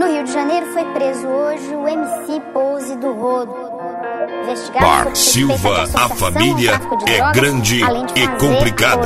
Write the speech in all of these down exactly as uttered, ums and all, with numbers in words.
No Rio de Janeiro foi preso hoje o M C Pose do Rodo. Investigado Bar Silva, a família é drogas, grande e complicada.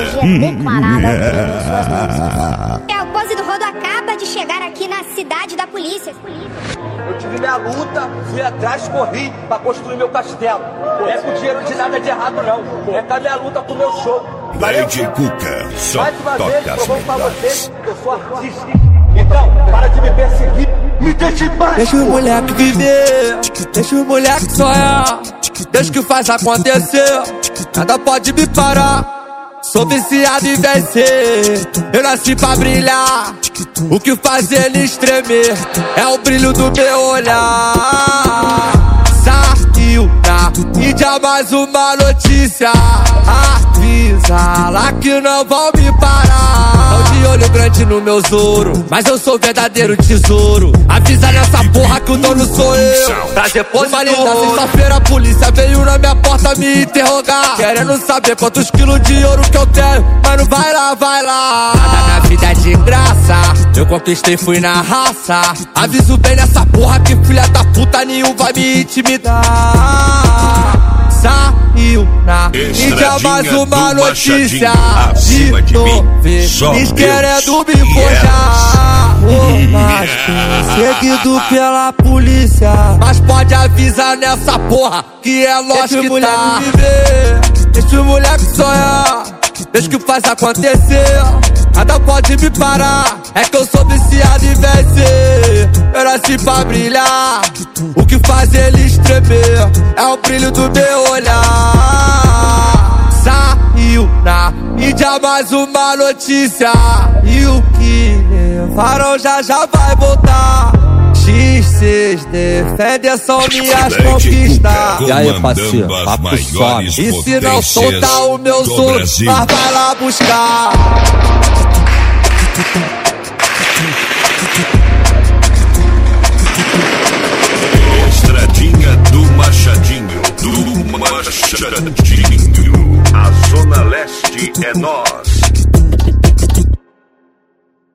É, o Pose do Rodo acaba de chegar aqui na cidade da polícia. Eu tive minha luta, fui atrás, corri pra construir meu castelo. Não é com dinheiro de nada de errado, não. É com a minha luta, com o meu show. Lady Cuca, só mais uma toca vez, as provando pra melhores. vocês que eu sou artista. Então, para de me perseguir, me deixe em paz. Deixa o moleque viver, deixa o moleque sonhar. Deixa que faz acontecer, nada pode me parar. Sou viciado em vencer, eu nasci pra brilhar. O que faz eles tremer é o brilho do meu olhar. Saiu na mídia mais uma notícia, avisa lá que não vão me parar. Tão de olho grande no meu ouro, mas eu sou verdadeiro tesouro. Avisa nessa porra que o dono sou eu. Pra depois uma linda sexta-feira a polícia veio na minha porta me interrogar, querendo saber quantos quilos de ouro que eu tenho. Mano, vai lá, vai lá. Nada na vida é de graça, eu conquistei, fui na raça. Aviso bem nessa porra que filha da puta nenhum vai me intimidar. Saiu na mídia mais uma notícia de novo, eles querendo me forjar. Oh, mas seguido pela polícia, mas pode avisar nessa porra que é lógico que tá. Viver, deixa o moleque sonhar, deixa que faz acontecer, nada pode me parar. É que eu sou viciado em vencer, eu nasci pra brilhar. O que faz eles tremer é o brilho do meu olhar. Saiu na mídia mais uma notícia, e o que levaram já já vai voltar. X seis defende, são minhas conquistas. E aí, parceiro, papo some. E se não soltar o meu som, mas vai lá buscar. Estradinha do Machadinho, do Machadinho. A Zona Leste é nós.